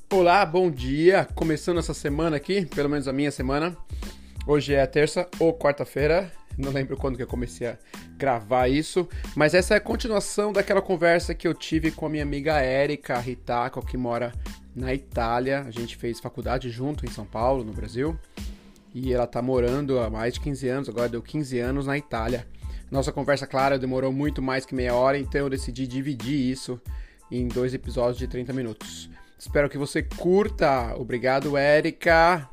Olá, bom dia. Começando essa semana aqui, pelo menos a minha semana. Hoje é terça ou quarta-feira, não lembro quando que eu comecei a gravar isso, mas essa é a continuação daquela conversa que eu tive com a minha amiga Érica Ritako, que mora na Itália. A gente fez faculdade junto em São Paulo, no Brasil, e ela tá morando há mais de 15 anos, agora deu 15 anos na Itália. Nossa conversa, claro, demorou muito mais que meia hora, então eu decidi dividir isso em 2 episódios de 30 minutos. Espero que você curta. Obrigado, Érica.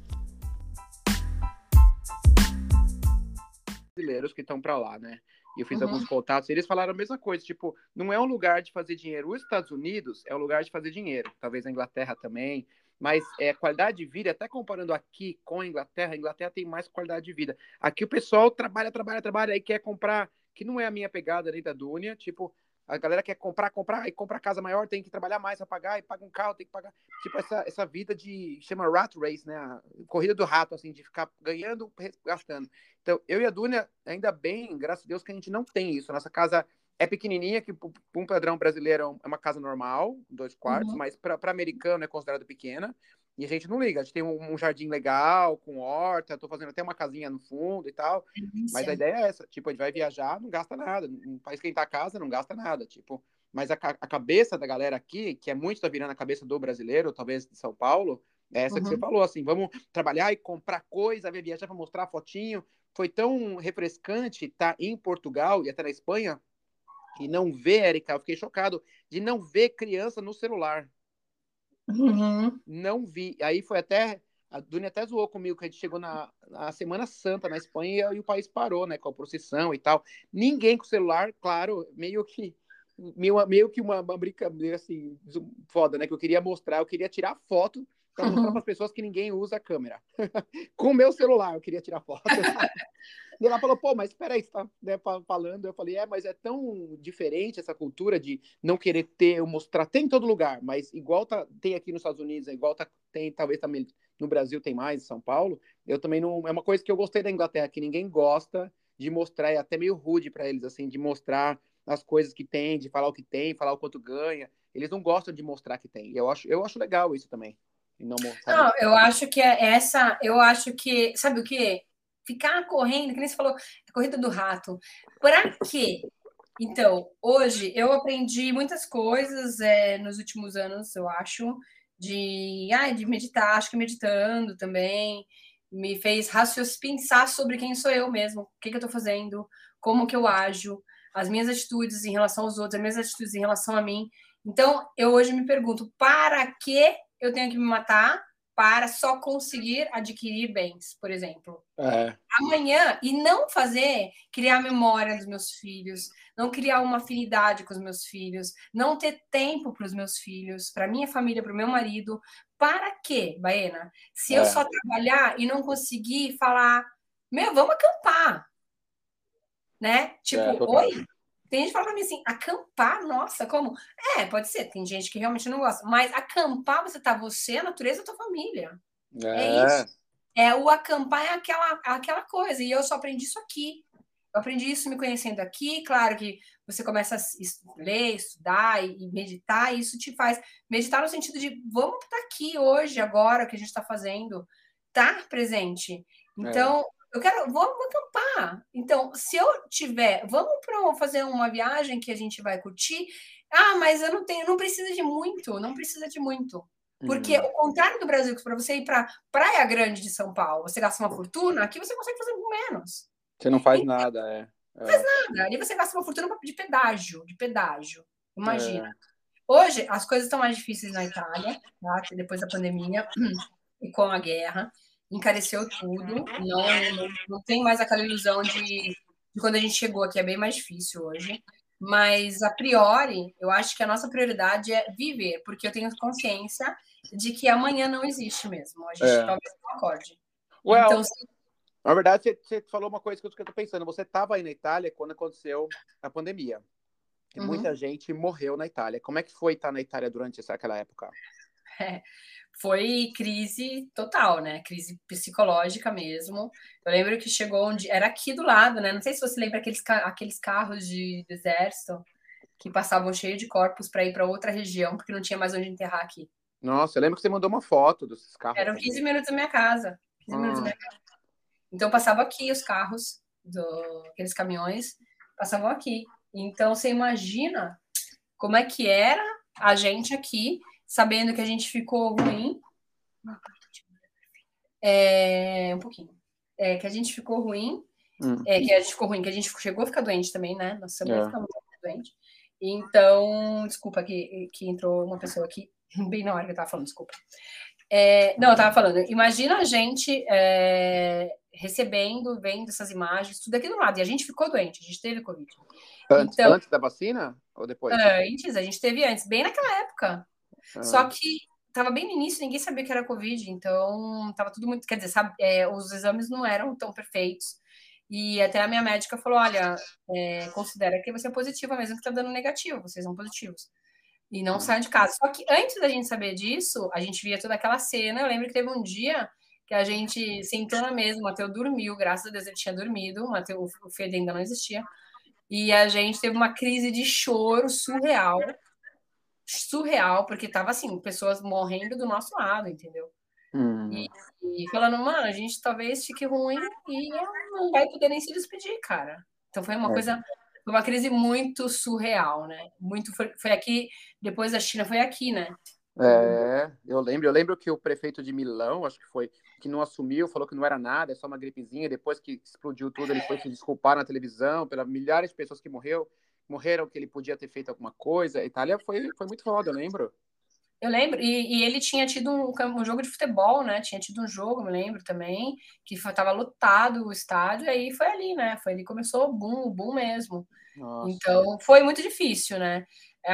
Brasileiros que estão para lá, né? E eu fiz alguns contatos, e eles falaram a mesma coisa, tipo, não é um lugar de fazer dinheiro. Os Estados Unidos é um lugar de fazer dinheiro, talvez a Inglaterra também, mas qualidade de vida, até comparando aqui com a Inglaterra tem mais qualidade de vida. Aqui o pessoal trabalha, e quer comprar, que não é a minha pegada nem da Dúnia, tipo, a galera quer comprar, aí compra casa maior, tem que trabalhar mais para pagar, e paga um carro, tem que pagar. Tipo, essa vida chama rat race, né? A corrida do rato, assim, de ficar ganhando, gastando. Então, eu e a Dúnia, ainda bem, graças a Deus, que a gente não tem isso. Nossa casa é pequenininha, que para um padrão brasileiro é uma casa normal, 2 quartos, mas para americano é considerado pequena. E a gente não liga. A gente tem um jardim legal, com horta, tô fazendo até uma casinha no fundo e tal. Mas a Delícia. ideia é essa. Tipo, a gente vai viajar, não gasta nada. Não faz esquentar a casa, não gasta nada. Tipo, mas a cabeça da galera aqui, que é muito tá virando a cabeça do brasileiro, talvez de São Paulo, é essa que você Uhum. falou, assim, vamos trabalhar e comprar coisa, viajar para mostrar fotinho. Foi tão refrescante estar em Portugal e até na Espanha e não ver, Erika, eu fiquei chocado de não ver criança no celular. Uhum. Não vi. Aí foi até. A Dunia até zoou comigo que a gente chegou na Semana Santa na Espanha e o país parou, né? Com a procissão e tal. Ninguém com celular, claro, meio que uma brincadeira assim, foda, né? Que eu queria mostrar, eu queria tirar foto para mostrar para Uhum. as pessoas que ninguém usa a câmera. Com o meu celular, eu queria tirar foto. E ela falou, pô, mas espera aí, você tá, né, falando. Eu falei, mas é tão diferente essa cultura de não querer mostrar. Tem em todo lugar, mas igual tem aqui nos Estados Unidos, igual tem, talvez também no Brasil tem mais, em São Paulo. Eu também não. É uma coisa que eu gostei da Inglaterra, que ninguém gosta de mostrar, é até meio rude para eles, assim, de mostrar as coisas que tem, de falar o que tem, falar o quanto ganha. Eles não gostam de mostrar que tem. Eu acho legal isso também. E não, sabe? Não, eu acho que eu acho que, sabe o quê? Ficar correndo, que nem você falou, a corrida do rato. Pra quê? Então, hoje eu aprendi muitas coisas nos últimos anos, eu acho, de meditar, acho que meditando também, me fez pensar sobre quem sou eu mesmo, o que eu estou fazendo, como que eu ajo, as minhas atitudes em relação aos outros, as minhas atitudes em relação a mim. Então, eu hoje me pergunto, para que eu tenho que me matar para só conseguir adquirir bens, por exemplo? É, Amanhã e não criar memória dos meus filhos, não criar uma afinidade com os meus filhos, não ter tempo para os meus filhos, para minha família, para o meu marido. Para quê, Baena? Se eu é, só trabalhar e não conseguir falar, meu, vamos acampar, né? Tipo, oi? total. Tem gente que fala pra mim assim, acampar, nossa, como? Pode ser, tem gente que realmente não gosta, mas acampar, você, a natureza, a tua família. É É, isso. O acampar é aquela coisa. E eu só aprendi isso aqui. Eu aprendi isso me conhecendo aqui. Claro que você começa a ler, estudar e meditar, e isso te faz meditar no sentido de vamos estar aqui hoje, agora, o que a gente está fazendo, estar presente. é. Então, vamos acampar. Então, se eu tiver, fazer uma viagem que a gente vai curtir. Ah, mas eu não tenho, não precisa de muito, não precisa de muito. Porque Hum. o contrário do Brasil, que para você ir para Praia Grande de São Paulo, você gasta uma fortuna, aqui você consegue fazer com menos. Você não faz Então, nada, é. É, ali você gasta uma fortuna de pedágio. Imagina. é, Hoje, as coisas estão mais difíceis na Itália, tá? Depois da pandemia e com a guerra. Encareceu tudo. Não tem mais aquela ilusão de quando a gente chegou aqui, é bem mais difícil hoje. Mas, a priori, eu acho que a nossa prioridade é viver, porque eu tenho consciência de que amanhã não existe mesmo. A gente é. talvez não acorde. Então, Well, na verdade, você falou uma coisa que eu tô pensando. Você estava aí na Itália quando aconteceu a pandemia. E muita uhum. gente morreu na Itália. Como é que foi estar na Itália durante aquela época? Foi crise total, né? Crise psicológica mesmo. Eu lembro que chegou onde era aqui do lado, né? Não sei se você lembra aqueles carros do exército que passavam cheio de corpos para ir para outra região porque não tinha mais onde enterrar aqui. Nossa, eu lembro que você mandou uma foto desses carros Eram 15 também. minutos da minha casa. 15 minutos da Ah, minha casa. Então passava aqui os carros, aqueles caminhões, passavam aqui. Então você imagina como é que era a gente aqui, sabendo que a gente ficou ruim. Um pouquinho. Que a gente ficou ruim. hum, Que a gente ficou ruim, que a gente chegou a ficar doente também, né? Nós também é. ficamos doentes. Então, desculpa que entrou uma pessoa aqui, bem na hora que eu tava falando, desculpa. Não, eu tava falando, imagina a gente recebendo, vendo essas imagens, tudo aqui do lado, e a gente ficou doente, a gente teve Covid. Então, Antes da vacina ou depois? antes, a gente teve antes, bem naquela época. Só Ah, que tava bem no início, ninguém sabia que era Covid, então tava tudo muito, quer dizer, sabe, os exames não eram tão perfeitos. E até a minha médica falou: olha, considera que você é positiva, mesmo que tá dando negativo, vocês são positivos. E não ah, saiam de casa. Só que antes da gente saber disso, a gente via toda aquela cena. Eu lembro que teve um dia que a gente sentou na mesa, o Matheus dormiu, graças a Deus ele tinha dormido, o Fede ainda não existia. E a gente teve uma crise de choro surreal, porque tava assim, pessoas morrendo do nosso lado, entendeu? E, hum, e falando, mano, a gente talvez fique ruim e não vai poder nem se despedir, cara. Então foi uma é. coisa, foi uma crise muito surreal, né? Foi aqui, depois da China, foi aqui, né? Eu lembro que o prefeito de Milão, acho que foi, que não assumiu, falou que não era nada, é só uma gripezinha. Depois que explodiu tudo, ele foi se desculpar na televisão pelas milhares de pessoas que morreram, que ele podia ter feito alguma coisa. A Itália foi muito foda, eu lembro. Eu lembro, e ele tinha tido um jogo de futebol, né? Tinha tido um jogo, me lembro também, que tava lotado o estádio, e aí foi ali, né? Foi ali que começou o boom mesmo. Nossa. Então, foi muito difícil, né?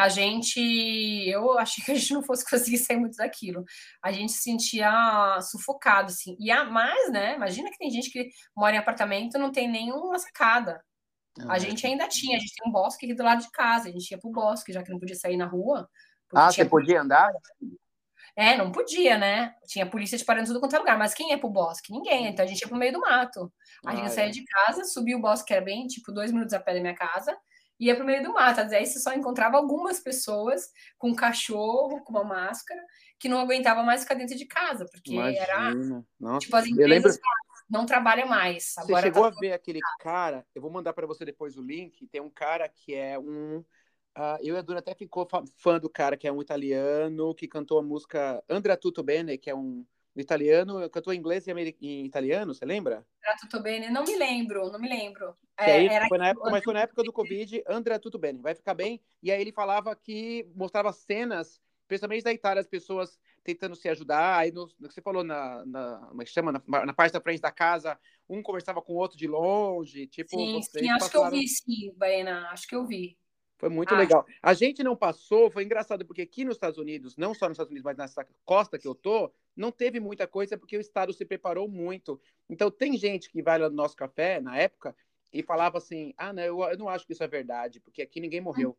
Eu achei que a gente não fosse conseguir sair muito daquilo. A gente se sentia sufocado, assim. E a mais, né? Imagina que tem gente que mora em apartamento e não tem nenhuma sacada. A gente ainda tinha, a gente tem um bosque aqui do lado de casa, a gente ia pro bosque, já que não podia sair na rua, porque Ah, você tinha podia andar? não podia, né? Tinha polícia te parando em tudo quanto é lugar. Mas quem ia pro bosque? Ninguém. Então a gente ia pro meio do mato. A gente Ah, saía é. de casa, subia o bosque, que era bem, tipo, 2 minutos a pé da minha casa, e ia pro meio do mato. Aí você só encontrava algumas pessoas com um cachorro, com uma máscara, que não aguentavam mais ficar dentro de casa, porque era, Imagina. Nossa. tipo, as Eu empresas lembro. não trabalham mais. Você Agora tá chegou a tudo. ver aquele cara? Eu vou mandar para você depois o link. Tem um cara que é um. Eu e a Duna até ficou fã do cara, que é um italiano que cantou a música Andrea Tutto Bene, que é um italiano, cantou em inglês e em italiano, você lembra? Era tudo bem, né? Não me lembro, não me lembro. Que aí Era foi na época, mas foi na época do Covid, Andrea Tutto Bene, vai ficar bem. E aí ele falava que mostrava cenas, principalmente da Itália, as pessoas tentando se ajudar. Aí no que você falou como é que chama? Na parte da frente da casa, um conversava com o outro de longe, tipo, sim, sim, vocês acho que eu passaram. vi, sim, Baena, acho que eu vi. Foi muito Acho. legal. A gente não passou, foi engraçado, porque aqui nos Estados Unidos, não só nos Estados Unidos, mas nessa costa que eu tô, não teve muita coisa porque o Estado se preparou muito. Então, tem gente que vai lá no nosso café, na época, e falava assim: ah, não, eu não acho que isso é verdade, porque aqui ninguém morreu.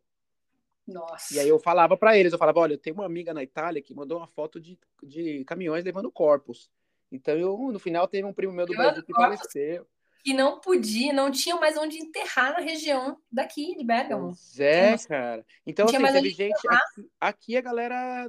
E aí Nossa. eu falava para eles, eu falava: olha, eu tenho uma amiga na Itália que mandou uma foto de caminhões levando corpos. Então, no final, teve um primo meu do Levando Brasil que corpos faleceu. que não podia, não tinha mais onde enterrar na região daqui de Bergamo. Pois é, cara. Não Então, tinha assim, mais onde teve gente enterrar. aqui a galera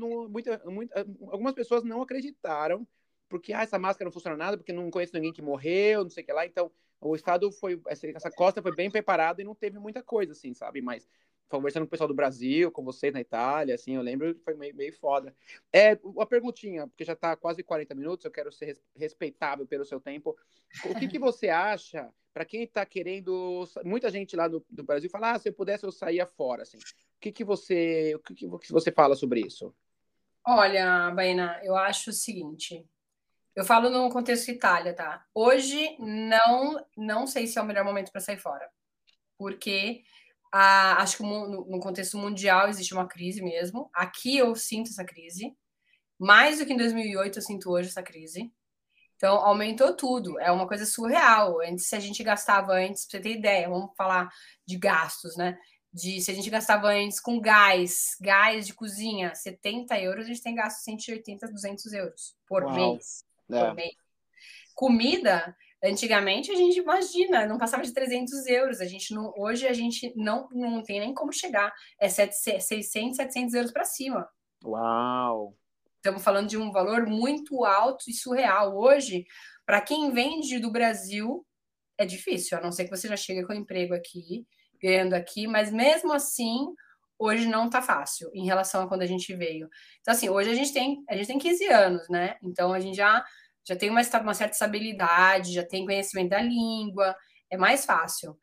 algumas pessoas não acreditaram, porque essa máscara não funciona nada, porque não conheço ninguém que morreu, não sei o que lá. Então, o estado essa costa foi bem preparada e não teve muita coisa, assim, sabe? Mas conversando com o pessoal do Brasil, com vocês na Itália, assim, eu lembro que foi meio foda. Uma perguntinha, porque já tá quase 40 minutos, eu quero ser respeitável pelo seu tempo. O que que você acha, para quem está querendo, muita gente lá do Brasil fala, se eu pudesse eu saía fora, assim. O que que você fala sobre isso? Olha, Baena, eu acho o seguinte. Eu falo no contexto Itália, tá? Hoje não sei se é o melhor momento para sair fora, porque acho que no contexto mundial existe uma crise mesmo. Aqui eu sinto essa crise, mais do que em 2008 eu sinto hoje essa crise. Então, aumentou tudo. É uma coisa surreal. Antes, se a gente gastava antes, pra você ter ideia, vamos falar de gastos, né? Se a gente gastava antes com gás de cozinha, 70 euros, a gente tem gasto 180, 200 euros por Uau. mês. Por É. mês. Comida, antigamente, a gente imagina, não passava de 300 euros. Hoje, a gente não tem nem como chegar. É 600, 700 euros para cima. Uau. estamos falando de um valor muito alto e surreal. Hoje, para quem vende do Brasil, é difícil, a não ser que você já chegue com emprego aqui, ganhando aqui, mas mesmo assim, hoje não tá fácil em relação a quando a gente veio. Então, assim, hoje a gente tem 15 anos, né? Então a gente já tem uma certa estabilidade, já tem conhecimento da língua, é mais fácil.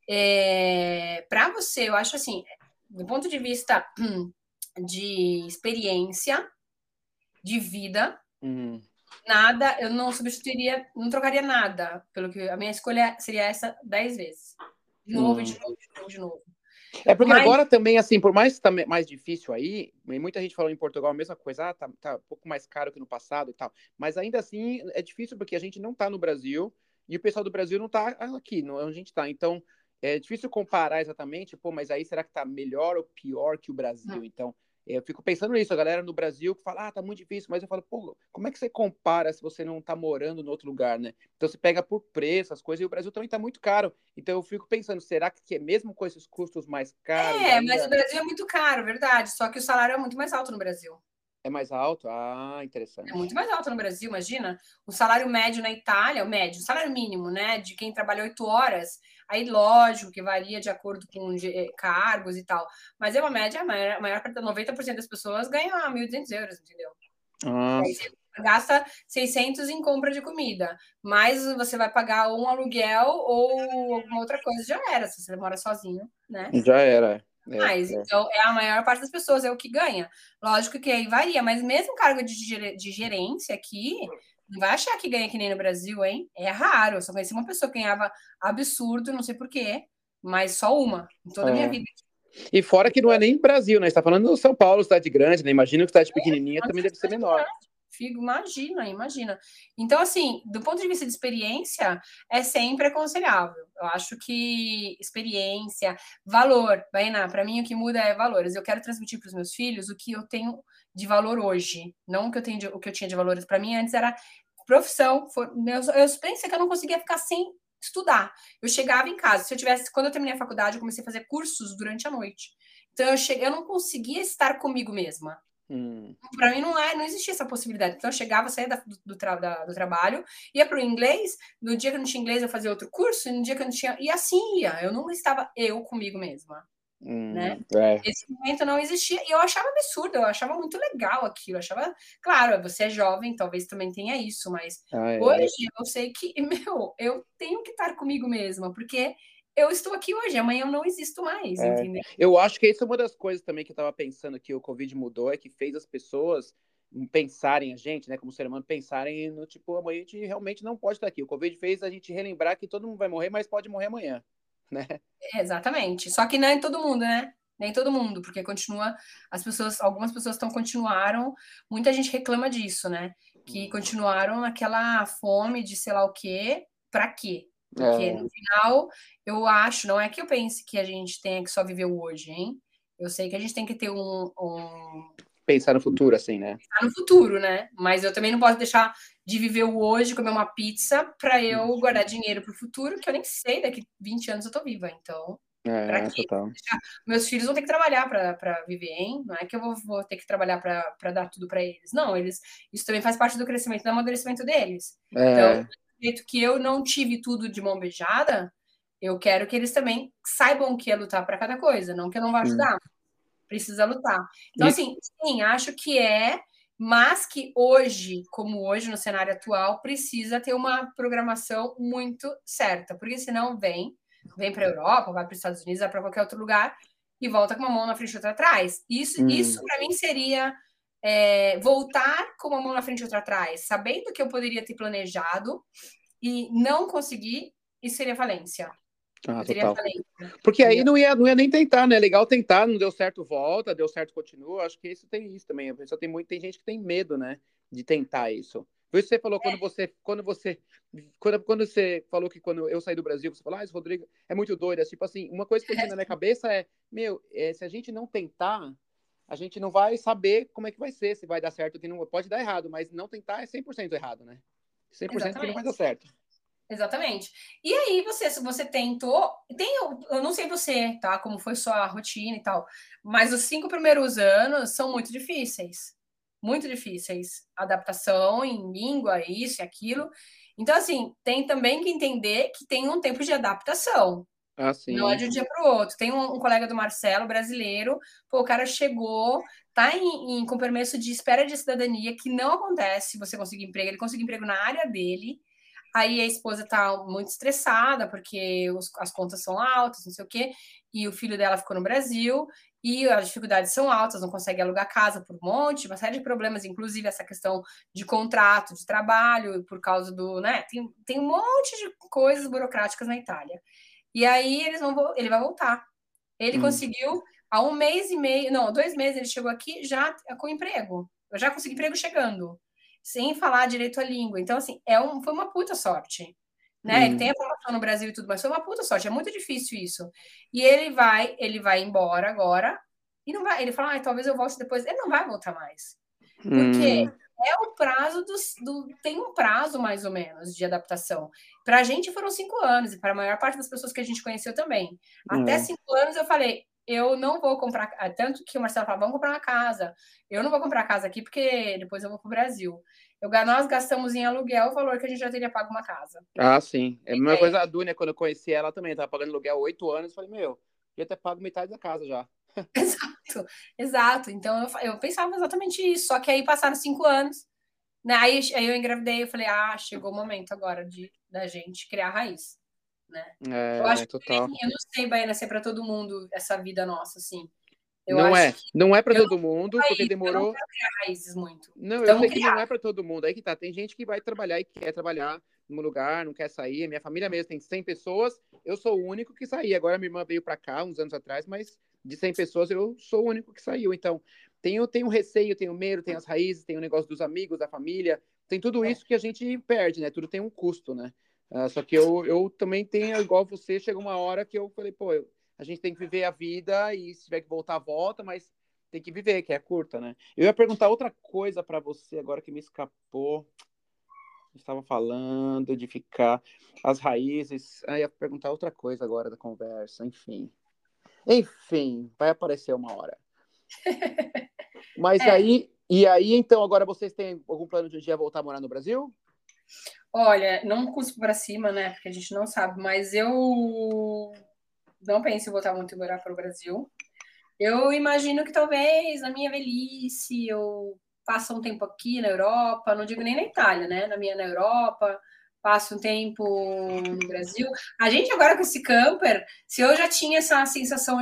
Para você, eu acho assim, do ponto de vista de experiência, de vida, nada, eu não substituiria, não trocaria nada, pelo que a minha escolha seria essa 10 vezes. De novo, de novo, de novo, de novo. É porque agora também, assim, por mais que tá mais difícil aí, muita gente falou em Portugal a mesma coisa, tá um pouco mais caro que no passado e tal, mas ainda assim é difícil porque a gente não tá no Brasil e o pessoal do Brasil não tá aqui, não é onde a gente tá, então é difícil comparar exatamente, pô, mas aí será que tá melhor ou pior que o Brasil? Então, eu fico pensando nisso, a galera no Brasil que fala, tá muito difícil, mas eu falo, pô, como é que você compara se você não tá morando em outro lugar, né? Então você pega por preço as coisas e o Brasil também tá muito caro. Então eu fico pensando, será que é mesmo com esses custos mais caros ainda? Mas o Brasil é muito caro, verdade, só que o salário é muito mais alto no Brasil. É mais alto? Ah, interessante. É muito mais alto no Brasil, imagina. O salário médio na Itália, o salário mínimo, né, de quem trabalha 8 horas, aí lógico que varia de acordo com cargos e tal, mas é uma média, a maior parte, 90% das pessoas ganham 1.200 euros, entendeu? Nossa. Aí você gasta 600 em compra de comida, mas você vai pagar um aluguel ou alguma outra coisa, já era, se você mora sozinho, né? Já era. Mas, então, a maior parte das pessoas é o que ganha. Lógico que aí varia, mas mesmo cargo de gerência aqui, não vai achar que ganha que nem no Brasil, hein? É raro. Eu só conheci uma pessoa que ganhava absurdo, não sei porquê, mas só uma, em toda a minha vida. E fora que não é nem Brasil, né? Você tá falando do São Paulo, cidade grande, né? Imagina que cidade pequenininha também deve ser menor. Figo, imagina. Então, assim, do ponto de vista de experiência, é sempre aconselhável. Eu acho que experiência, valor, Bainá, para mim o que muda é valores. Eu quero transmitir para os meus filhos o que eu tenho de valor hoje, não o que eu tinha de valores. Para mim antes era profissão. Eu pensei que eu não conseguia ficar sem estudar. Eu chegava em casa, quando eu terminei a faculdade, eu comecei a fazer cursos durante a noite. Então eu não conseguia estar comigo mesma. Para mim não existia essa possibilidade. Então eu chegava, saía do trabalho, ia para o inglês, no dia que eu não tinha inglês eu fazia outro curso, e no dia que eu não tinha... E assim ia, eu não estava eu comigo mesma. Né? Esse momento não existia, e eu achava absurdo, eu achava muito legal aquilo, eu achava, claro, você é jovem, talvez também tenha isso, mas hoje eu sei que, eu tenho que estar comigo mesma, porque eu estou aqui hoje, amanhã eu não existo mais, entendeu? Eu acho que essa é uma das coisas também que eu estava pensando que o Covid mudou, é que fez as pessoas pensarem, a gente, né, como ser humano, pensarem no tipo, amanhã a gente realmente não pode estar aqui. O Covid fez a gente relembrar que todo mundo vai morrer, mas pode morrer amanhã, né? Exatamente. Só que não é todo mundo, né? Nem todo mundo, porque continua, algumas pessoas continuaram, muita gente reclama disso, né? Que continuaram naquela fome de sei lá o quê, pra quê? Porque no final, eu acho, não é que eu pense que a gente tenha que só viver o hoje, hein? Eu sei que a gente tem que ter pensar no futuro, assim, né? Pensar no futuro, né? Mas eu também não posso deixar de viver o hoje, comer uma pizza, para eu guardar dinheiro para o futuro, que eu nem sei, daqui 20 anos eu tô viva. Então, para quê? Meus filhos vão ter que trabalhar para viver, hein? Não é que eu vou ter que trabalhar para dar tudo para eles. Não, isso também faz parte do crescimento, do amadurecimento deles. Então, do jeito que eu não tive tudo de mão beijada, eu quero que eles também saibam que é lutar para cada coisa, não que eu não vá ajudar. Precisa lutar. Então, assim, sim, acho que mas que hoje, como hoje no cenário atual, precisa ter uma programação muito certa, porque senão vem para a Europa, vai para os Estados Unidos, vai para qualquer outro lugar e volta com uma mão na frente e outra atrás. Isso para mim seria voltar com uma mão na frente e outra atrás, sabendo que eu poderia ter planejado e não conseguir, isso seria falência. Total. Porque aí não ia nem tentar, né? Legal tentar, não deu certo, volta, deu certo, continua. Acho que isso tem isso também. A pessoa tem gente que tem medo, né? De tentar isso. Por isso você falou, quando você falou que quando eu saí do Brasil, você falou, esse Rodrigo é muito doido. É tipo assim, uma coisa que eu tinha na minha cabeça se a gente não tentar, a gente não vai saber como é que vai ser, se vai dar certo, que não pode dar errado, mas não tentar é 100% errado, né? 100% que não vai dar certo. Exatamente. E aí, se você tentou, eu não sei você, tá? Como foi sua rotina e tal, mas os 5 primeiros anos são muito difíceis. muito difíceis. Adaptação em língua, isso e aquilo. Então, assim, tem também que entender que tem um tempo de adaptação. Não é sim. de um dia para o outro. Tem um colega do Marcelo, brasileiro, pô, o cara chegou, tá com permesso de espera de cidadania, que não acontece se você conseguir emprego. Ele conseguiu emprego na área dele. Aí a esposa tá muito estressada, porque as contas são altas, não sei o quê, e o filho dela ficou no Brasil, e as dificuldades são altas, não consegue alugar casa por um monte, uma série de problemas, inclusive essa questão de contrato, de trabalho, por causa do, né, tem um monte de coisas burocráticas na Itália. E aí ele vai voltar. Ele conseguiu, há 1 mês e meio, não, 2 meses ele chegou aqui já com emprego. Eu já consegui emprego chegando, sem falar direito a língua. Então, assim, foi uma puta sorte. Né? Ele tem a formação no Brasil e tudo, mas foi uma puta sorte. É muito difícil isso. E ele vai embora agora e não vai. Ele fala, talvez eu volte depois. Ele não vai voltar mais. Porque é o prazo tem um prazo mais ou menos de adaptação. Para a gente foram 5 anos, e para a maior parte das pessoas que a gente conheceu também. Até 5 anos eu falei, eu não vou comprar. Tanto que o Marcelo falou, vamos comprar uma casa. Eu não vou comprar casa aqui, porque depois eu vou para o Brasil. Nós gastamos em aluguel o valor que a gente já teria pago uma casa. Sim. É a mesma coisa a Dunia, quando eu conheci ela também, eu tava pagando aluguel há 8 anos, falei, ia ter pago metade da casa já. Exato, exato. Então eu pensava exatamente isso. Só que aí passaram 5 anos, né? Aí eu engravidei, eu falei, chegou o momento agora da gente criar raiz, né? Eu acho que total. eu não sei, Baiana, se é para todo mundo essa vida nossa, assim. Eu Não acho é. que Não é para eu todo mundo, porque eu não demorou. quero criar raízes muito. Não, eu Então, sei que não é para todo mundo. Aí que tá. Tem gente que vai trabalhar e quer trabalhar num lugar, não quer sair. Minha família mesmo tem 100 pessoas, eu sou o único que saí. Agora minha irmã veio para cá uns anos atrás, mas de 100 pessoas eu sou o único que saiu. Então, tenho receio, tenho medo, tenho as raízes, tem o negócio dos amigos, da família. Tem tudo isso que a gente perde, né? Tudo tem um custo, né? Só que eu também tenho, igual você, chega uma hora que eu falei, a gente tem que viver a vida e se tiver que voltar, volta, mas tem que viver, que é curta, né? Eu ia perguntar outra coisa para você agora que me escapou. Estava falando de ficar as raízes. Eu ia perguntar outra coisa agora da conversa, enfim. Enfim, vai aparecer uma hora. Mas aí, então, agora vocês têm algum plano de um dia voltar a morar no Brasil? Olha, não cuspo para cima, né? Porque a gente não sabe, mas eu não penso em voltar muito a morar para o Brasil. Eu imagino que talvez na minha velhice eu passe um tempo aqui na Europa, não digo nem na Itália, né? Na Europa, passo um tempo no Brasil. A gente agora com esse camper, se eu já tinha essa sensação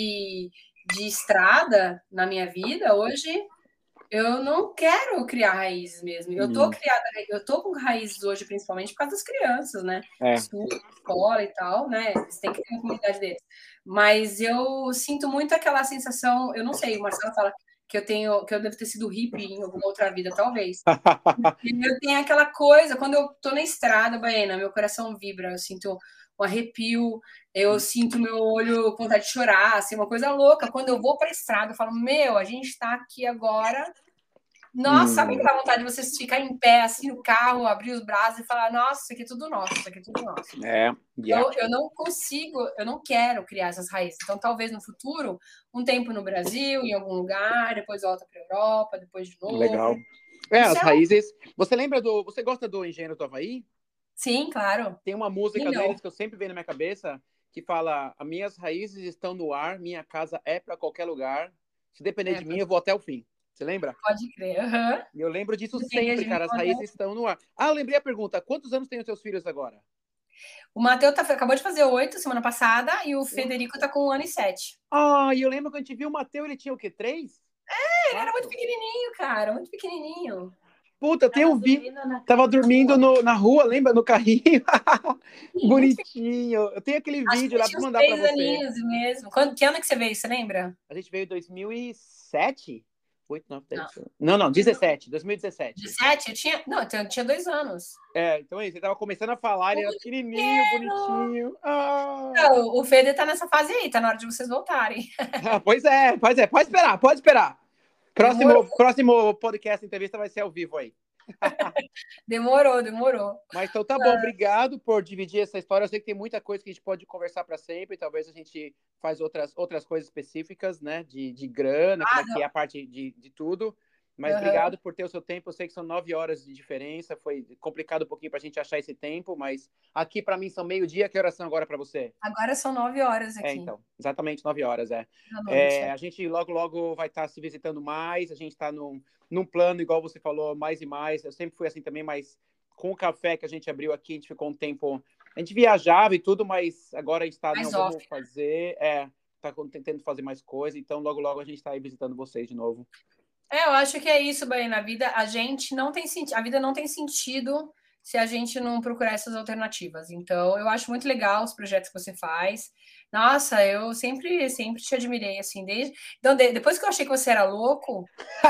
de estrada na minha vida, hoje eu não quero criar raízes mesmo. Eu tô com raízes hoje, principalmente por causa das crianças, né? Estudo, escola e tal, né? Eles têm que ter uma comunidade deles. Mas eu sinto muito aquela sensação, eu não sei, o Marcelo fala que eu devo ter sido hippie em alguma outra vida, talvez. Eu tenho aquela coisa, quando eu tô na estrada, Baena, meu coração vibra, eu sinto um arrepio, eu sinto meu olho com vontade de chorar, assim, uma coisa louca. Quando eu vou pra estrada, eu falo, a gente tá aqui agora. Nossa, sabe aquela vontade de você ficar em pé, assim, no carro, abrir os braços e falar, nossa, isso aqui é tudo nosso, isso aqui é tudo nosso. Eu não consigo, eu não quero criar essas raízes. Então, talvez no futuro, um tempo no Brasil, em algum lugar, depois volta para a Europa, depois de novo. Legal. As raízes. Você gosta do Engenheiro do Havaí? Sim, claro. Tem uma música deles que eu sempre vejo na minha cabeça que fala: as minhas raízes estão no ar, minha casa é para qualquer lugar. Se depender de mim, eu vou até o fim. Você lembra? Pode crer. Uhum. E eu lembro disso sempre, cara. As raízes estão no ar. Eu lembrei a pergunta: quantos anos tem os seus filhos agora? O Matheus acabou de fazer 8 semana passada e o Federico tá com 1 ano e 7. E eu lembro que a gente viu o Matheus, ele tinha o quê? 3? Ele era muito pequenininho, cara, muito pequenininho. Puta, tem um vídeo. Tava dormindo na rua, lembra? No carrinho. Bonitinho. Eu tenho aquele vídeo lá pra mandar pra você. Aninhos mesmo. Que ano que você veio, você lembra? A gente veio em 2007? 8, 9, 10. Não, 17. 2017. 17? Eu tinha 2 anos. Então é isso. Ele tava começando a falar, ele era pequenininho, bonitinho. O Fede tá nessa fase aí, tá na hora de vocês voltarem. Pois é. Pode esperar. Próximo podcast, entrevista vai ser ao vivo aí. Demorou. Mas então tá bom, obrigado por dividir essa história. Eu sei que tem muita coisa que a gente pode conversar para sempre. Talvez a gente faz outras coisas específicas, né? De grana, como é que é a parte de tudo. Mas obrigado por ter o seu tempo. Eu sei que são 9 horas de diferença. Foi complicado um pouquinho para a gente achar esse tempo, mas aqui para mim são meio-dia. Que horas são agora para você? Agora são 9 horas aqui. Então, exatamente 9 horas, Da noite, A gente logo vai estar se visitando mais. A gente está num plano, igual você falou, mais e mais. Eu sempre fui assim também, mas com o café que a gente abriu aqui, a gente ficou um tempo... A gente viajava e tudo, mas agora a gente está... Não, vamos fazer... Tá tentando fazer mais coisa. Então, logo a gente está aí visitando vocês de novo. Eu acho que é isso, Bem, na vida a gente não tem sentido, a vida não tem sentido se a gente não procurar essas alternativas. Então, eu acho muito legal os projetos que você faz. Nossa, eu sempre te admirei, assim, desde... Então, depois que eu achei que você era louco...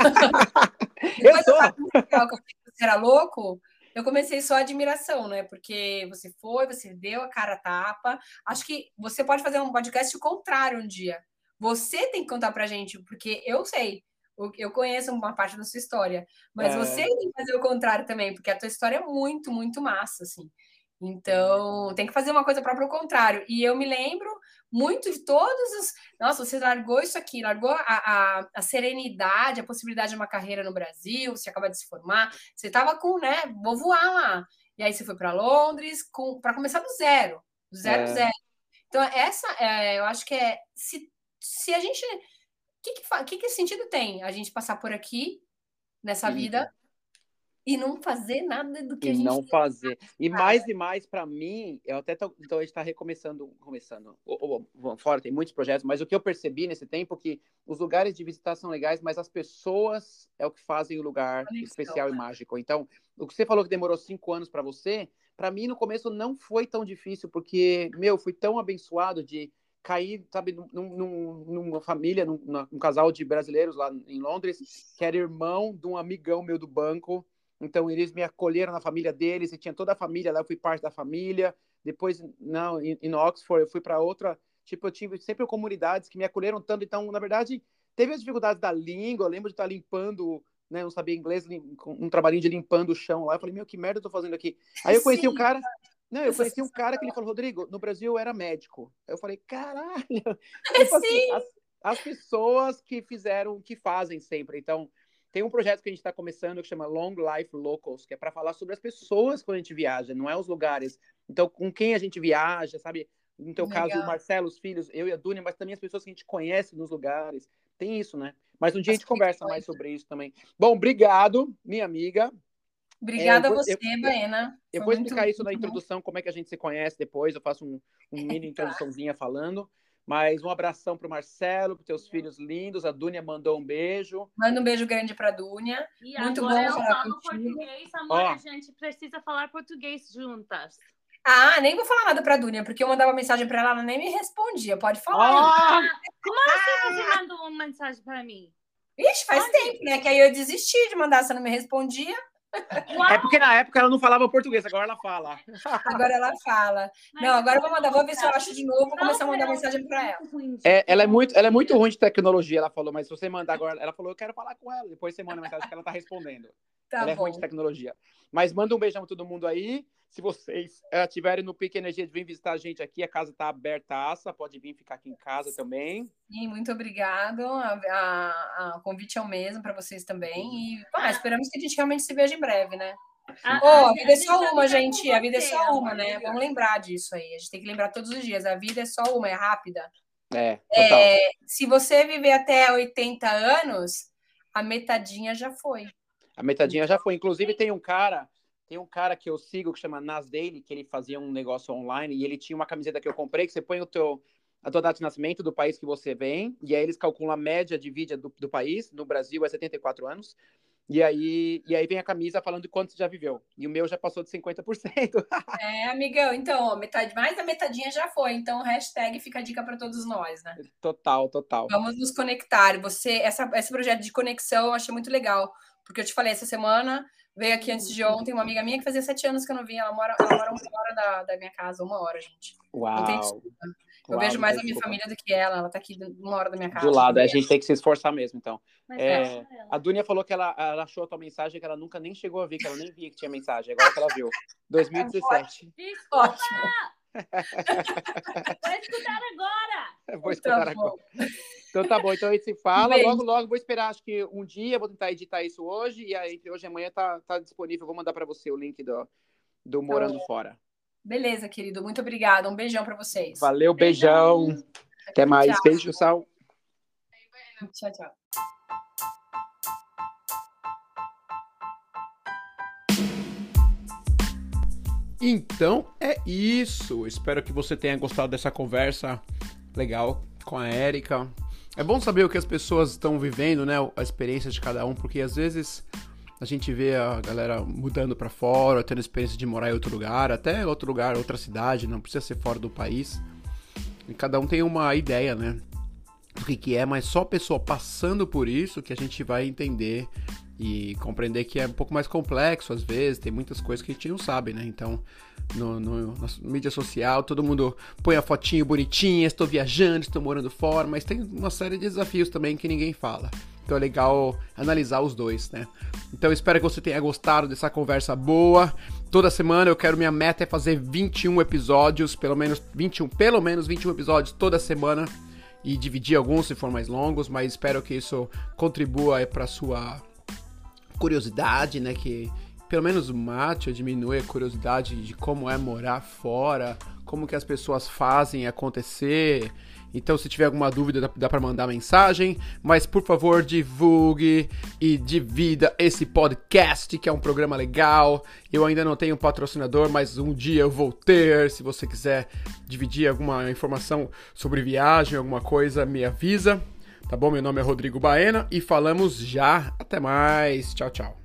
Eu sou! Que você era louco, eu comecei só a admiração, né? Porque você deu a cara a tapa. Acho que você pode fazer um podcast contrário um dia. Você tem que contar pra gente, porque eu sei, eu conheço uma parte da sua história, mas você tem que fazer o contrário também, porque a tua história é muito, muito massa, assim. Então, tem que fazer uma coisa própria ao contrário. E eu me lembro muito de todos os... Nossa, você largou isso aqui, largou a serenidade, a possibilidade de uma carreira no Brasil, você acaba de se formar, você estava com, né, vou voar lá. E aí você foi para Londres para começar do zero, zero. Então, eu acho que se a gente... que sentido tem a gente passar por aqui, nessa vida, e não fazer nada do que a gente... não fazer. E mais, para mim, eu até então a gente está começando. Fora tem muitos projetos, mas o que eu percebi nesse tempo é que os lugares de visitar são legais, mas as pessoas é o que fazem o lugar especial e mágico. Então, o que você falou que demorou 5 anos para você, para mim no começo não foi tão difícil, porque, fui tão abençoado de cair, sabe, numa família, num casal de brasileiros lá em Londres, que era irmão de um amigão meu do banco. Então, eles me acolheram na família deles, e tinha toda a família lá, eu fui parte da família. Depois, em Oxford, eu fui para outra... Tipo, eu tive sempre comunidades que me acolheram tanto. Então, na verdade, teve as dificuldades da língua. Eu lembro de estar limpando, né? Não sabia inglês, um trabalhinho de limpando o chão lá. Eu falei, que merda eu tô fazendo aqui? Aí eu conheci um cara... Não, eu conheci um cara que ele falou, Rodrigo, no Brasil eu era médico. Eu falei, caralho! Tipo assim, as pessoas que fazem sempre. Então... Tem um projeto que a gente está começando que chama Long Life Locals, que é para falar sobre as pessoas quando a gente viaja, não é os lugares. Então, com quem a gente viaja, sabe? No teu caso, o Marcelo, os filhos, eu e a Dunia, mas também as pessoas que a gente conhece nos lugares. Tem isso, né? Mas um dia a gente conversa mais sobre isso também. Bom, obrigado, minha amiga. Obrigada a você, Baena. Eu vou explicar isso na introdução, como é que a gente se conhece depois. Eu faço um mini introduçãozinha falando. Mas um abração para o Marcelo, para teus filhos lindos. A Dúnia mandou um beijo. Manda um beijo grande para a Dúnia. E muito agora bom eu falar falo contigo. Português, amor. A gente precisa falar português juntas. Nem vou falar nada para a Dúnia, porque eu mandava mensagem para ela nem me respondia. Pode falar. Como assim você mandou uma mensagem para mim? Ixi, faz tempo, né? Que aí eu desisti de mandar, você não me respondia. É porque na época ela não falava português, agora ela fala. Agora ela fala. Não, agora eu vou mandar, vou ver se eu acho de novo, vou começar a mandar mensagem para ela. Ela é muito ruim de tecnologia, ela falou, mas se você mandar agora, ela falou, eu quero falar com ela. Depois você manda mensagem que ela tá respondendo. Ela é ruim de tecnologia. Mas manda um beijão pra todo mundo aí. Se vocês tiverem no Pique Energia de vir visitar a gente aqui, a casa tá abertaça, pode vir ficar aqui em casa também. Sim, muito obrigado. O convite é o mesmo para vocês também. E esperamos que a gente realmente se veja em breve, né? A vida é só uma, gente. A vida é só uma, né? Vamos lembrar disso aí. A gente tem que lembrar todos os dias. A vida é só uma, é rápida. Total. Se você viver até 80 anos, a metadinha já foi. A metadinha já foi. Inclusive, tem um cara que eu sigo que chama Nas Daily, que ele fazia um negócio online e ele tinha uma camiseta que eu comprei, que você põe a tua data de nascimento do país que você vem, e aí eles calculam a média de vida do país. No Brasil é 74 anos. E aí vem a camisa falando de quanto você já viveu. E o meu já passou de 50%. Amigão, então, mais da metadinha já foi. Então, hashtag fica a dica para todos nós, né? Total. Vamos nos conectar. Esse projeto de conexão eu achei muito legal. Porque eu te falei, essa semana veio aqui antes de ontem uma amiga minha que fazia 7 anos que eu não vinha. Ela mora 1 hora da minha casa, 1 hora, gente. Uau. Não tem desculpa. Eu vejo mais a minha família do que ela tá aqui 1 hora da minha casa. Do lado, a gente tem que se esforçar mesmo, então. A Dunia falou que ela achou a tua mensagem, que ela nunca nem chegou a ver, que ela nem via que tinha mensagem, agora que ela viu. 2017. Desculpa! Vou escutar agora! Vou escutar agora. Então tá bom, então a gente se fala. Beijo. Logo, logo, vou esperar, acho que um dia, vou tentar editar isso hoje, e aí entre hoje e amanhã tá disponível. Vou mandar pra você o link do Morando Fora. Beleza, querido. Muito obrigada. Um beijão pra vocês. Valeu, beijão. Até mais. Tchau. Beijo, Sal. Tchau, tchau. Então é isso. Espero que você tenha gostado dessa conversa legal com a Érica. É bom saber o que as pessoas estão vivendo, né? A experiência de cada um, porque às vezes a gente vê a galera mudando pra fora, tendo experiência de morar em outro lugar, até outro lugar, outra cidade, não precisa ser fora do país. E cada um tem uma ideia, né? Do que é, mas só a pessoa passando por isso que a gente vai entender e compreender que é um pouco mais complexo às vezes, tem muitas coisas que a gente não sabe, né? Então, na mídia social, todo mundo põe a fotinho bonitinha, estou viajando, estou morando fora, mas tem uma série de desafios também que ninguém fala. Então é legal analisar os dois, né? Então eu espero que você tenha gostado dessa conversa boa. Toda semana minha meta é fazer 21 episódios, pelo menos 21 episódios toda semana, e dividir alguns se for mais longos, mas espero que isso contribua para sua curiosidade, né, que pelo menos mate ou diminui a curiosidade de como é morar fora, como que as pessoas fazem acontecer. Então, se tiver alguma dúvida, dá para mandar mensagem, mas por favor, divulgue e divida esse podcast, que é um programa legal. Eu ainda não tenho patrocinador, mas um dia eu vou ter. Se você quiser dividir alguma informação sobre viagem, alguma coisa, me avisa. Tá bom? Meu nome é Rodrigo Baena e falamos já. Até mais. Tchau, tchau.